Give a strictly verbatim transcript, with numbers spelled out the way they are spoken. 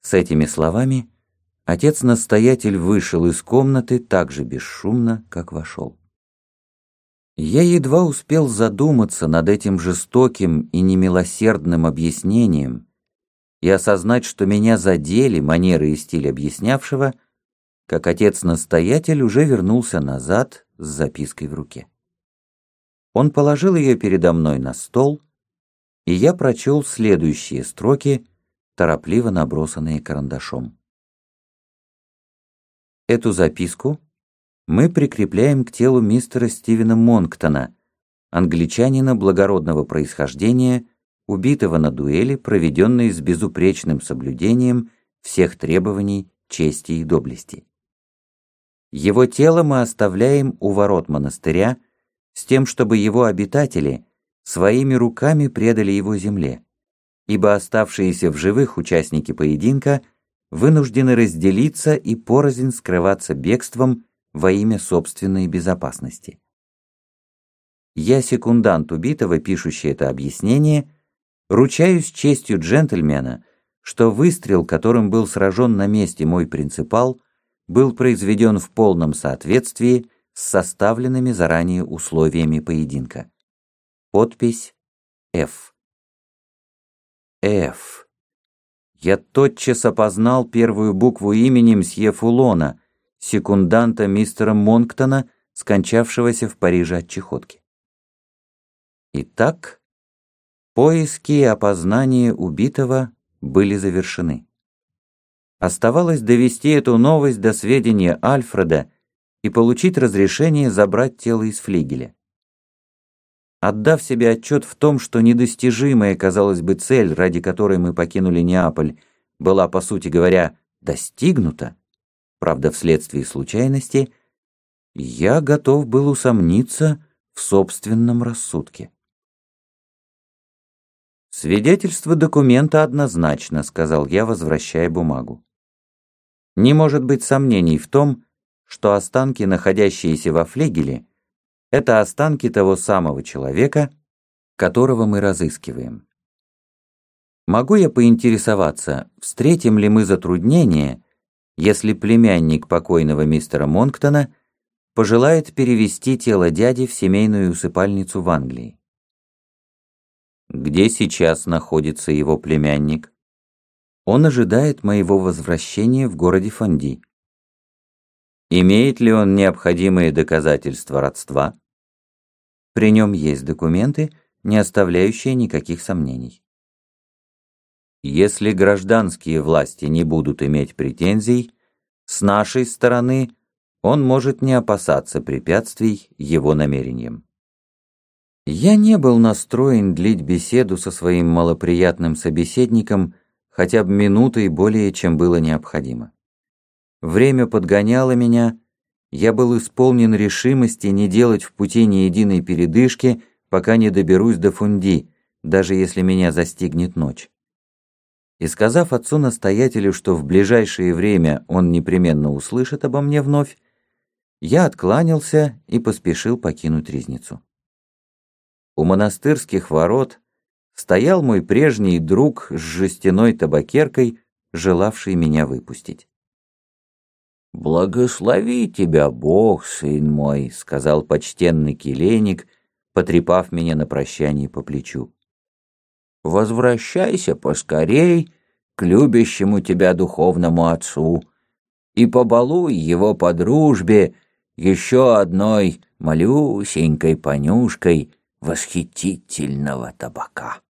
С этими словами отец-настоятель вышел из комнаты так же бесшумно, как вошел. Я едва успел задуматься над этим жестоким и немилосердным объяснением и осознать, что меня задели манеры и стиль объяснявшего, как отец-настоятель уже вернулся назад с запиской в руке. Он положил ее передо мной на стол, и я прочел следующие строки, торопливо набросанные карандашом. Эту записку мы прикрепляем к телу мистера Стивена Монктона, англичанина благородного происхождения, убитого на дуэли, проведенной с безупречным соблюдением всех требований чести и доблести. Его тело мы оставляем у ворот монастыря с тем, чтобы его обитатели своими руками предали его земле, ибо оставшиеся в живых участники поединка вынуждены разделиться и порознь скрываться бегством во имя собственной безопасности. Я, секундант убитого, пишущий это объяснение, ручаюсь честью джентльмена, что выстрел, которым был сражен на месте мой принципал, был произведен в полном соответствии с составленными заранее условиями поединка. Подпись Ф. Ф. Я тотчас опознал первую букву имени мсье Фулона, секунданта мистера Монктона, скончавшегося в Париже от чехотки. Итак, поиски и опознание убитого были завершены. Оставалось довести эту новость до сведения Альфреда и получить разрешение забрать тело из флигеля. Отдав себе отчет в том, что недостижимая, казалось бы, цель, ради которой мы покинули Неаполь, была, по сути говоря, достигнута, правда, вследствие случайности, я готов был усомниться в собственном рассудке. «Свидетельство документа однозначно», — сказал я, возвращая бумагу. «Не может быть сомнений в том, что останки, находящиеся во флигеле, это останки того самого человека, которого мы разыскиваем. Могу я поинтересоваться, встретим ли мы затруднение, если племянник покойного мистера Монктона пожелает перевести тело дяди в семейную усыпальницу в Англии? Где сейчас находится его племянник? Он ожидает моего возвращения в городе Фонди. Имеет ли он необходимые доказательства родства? При нем есть документы, не оставляющие никаких сомнений. Если гражданские власти не будут иметь претензий, с нашей стороны он может не опасаться препятствий его намерениям. Я не был настроен длить беседу со своим малоприятным собеседником хотя бы минутой более, чем было необходимо. Время подгоняло меня, я был исполнен решимости не делать в пути ни единой передышки, пока не доберусь до Фонди, даже если меня застигнет ночь. И сказав отцу-настоятелю, что в ближайшее время он непременно услышит обо мне вновь, я откланялся и поспешил покинуть Ризницу. У монастырских ворот стоял мой прежний друг с жестяной табакеркой, желавший меня выпустить. «Благослови тебя Бог, сын мой», — сказал почтенный келейник, потрепав меня на прощание по плечу. «Возвращайся поскорей к любящему тебя духовному отцу и побалуй его по дружбе еще одной малюсенькой понюшкой восхитительного табака».